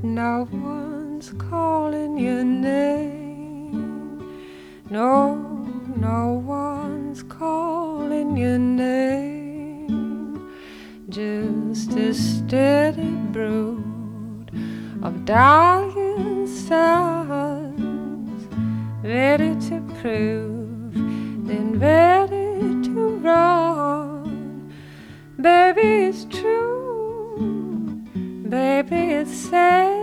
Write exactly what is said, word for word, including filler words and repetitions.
No one's calling your name. No, no one's calling your name. Just a steady brood of dying suns, ready to prove, then ready